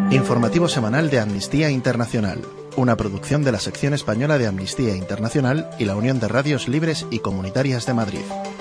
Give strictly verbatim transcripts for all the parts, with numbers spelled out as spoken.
Informativo semanal de Amnistía Internacional, una producción de la sección española de Amnistía Internacional y la Unión de Radios Libres y Comunitarias de Madrid.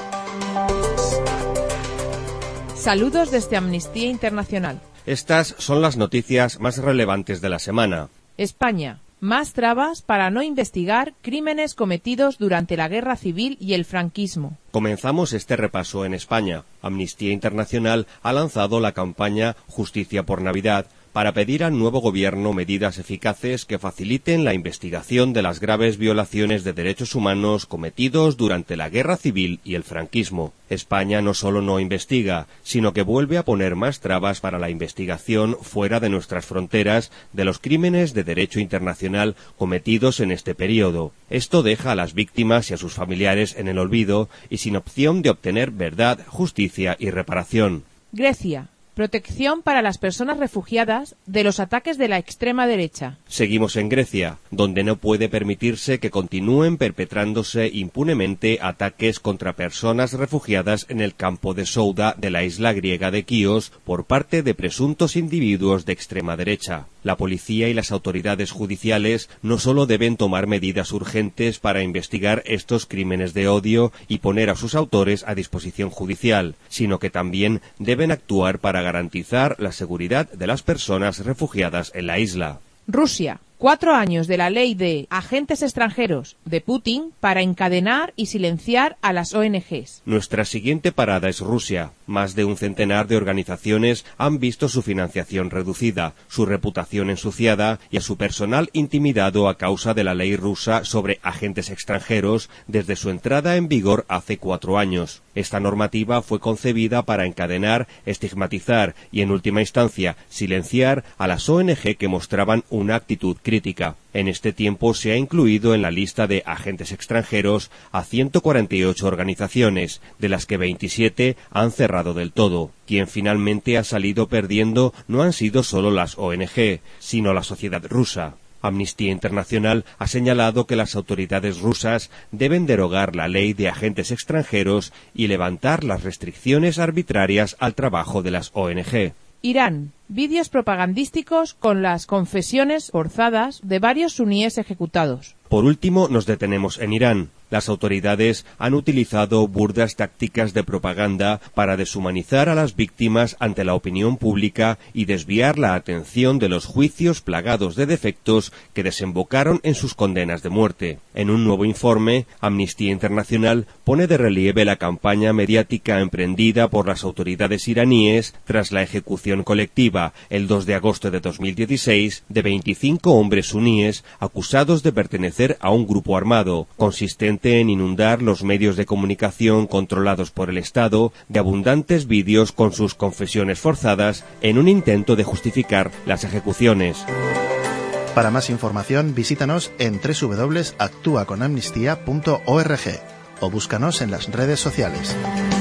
Saludos desde Amnistía Internacional. Estas son las noticias más relevantes de la semana. España. Más trabas para no investigar crímenes cometidos durante la Guerra Civil y el franquismo. Comenzamos este repaso en España. Amnistía Internacional ha lanzado la campaña Justicia por Navidad para pedir al nuevo gobierno medidas eficaces que faciliten la investigación de las graves violaciones de derechos humanos cometidos durante la Guerra Civil y el franquismo. España no solo no investiga, sino que vuelve a poner más trabas para la investigación fuera de nuestras fronteras de los crímenes de derecho internacional cometidos en este periodo. Esto deja a las víctimas y a sus familiares en el olvido y sin opción de obtener verdad, justicia y reparación. Grecia. Protección para las personas refugiadas de los ataques de la extrema derecha. Seguimos en Grecia, donde no puede permitirse que continúen perpetrándose impunemente ataques contra personas refugiadas en el campo de Souda de la isla griega de Quíos por parte de presuntos individuos de extrema derecha. La policía y las autoridades judiciales no solo deben tomar medidas urgentes para investigar estos crímenes de odio y poner a sus autores a disposición judicial, sino que también deben actuar para garantizar la seguridad de las personas refugiadas en la isla. Rusia. Cuatro años de la ley de agentes extranjeros de Putin para encadenar y silenciar a las O N Ges. Nuestra siguiente parada es Rusia. Más de un centenar de organizaciones han visto su financiación reducida, su reputación ensuciada y a su personal intimidado a causa de la ley rusa sobre agentes extranjeros desde su entrada en vigor hace cuatro años. Esta normativa fue concebida para encadenar, estigmatizar y, en última instancia, silenciar a las O N Ge que mostraban una actitud crítica. En este tiempo se ha incluido en la lista de agentes extranjeros a ciento cuarenta y ocho organizaciones, de las que veintisiete han cerrado del todo. Quien finalmente ha salido perdiendo no han sido solo las O N Ge, sino la sociedad rusa. Amnistía Internacional ha señalado que las autoridades rusas deben derogar la ley de agentes extranjeros y levantar las restricciones arbitrarias al trabajo de las O N Ge. Irán. Vídeos propagandísticos con las confesiones forzadas de varios suníes ejecutados. Por último, nos detenemos en Irán. Las autoridades han utilizado burdas tácticas de propaganda para deshumanizar a las víctimas ante la opinión pública y desviar la atención de los juicios plagados de defectos que desembocaron en sus condenas de muerte. En un nuevo informe, Amnistía Internacional pone de relieve la campaña mediática emprendida por las autoridades iraníes tras la ejecución colectiva, el dos de agosto de dos mil dieciséis, de veinticinco hombres suníes acusados de pertenecer a un grupo armado, consistente en inundar los medios de comunicación controlados por el Estado de abundantes vídeos con sus confesiones forzadas en un intento de justificar las ejecuciones. Para más información, visítanos en doble u doble u doble u punto actúa con amnistía punto org o búscanos en las redes sociales.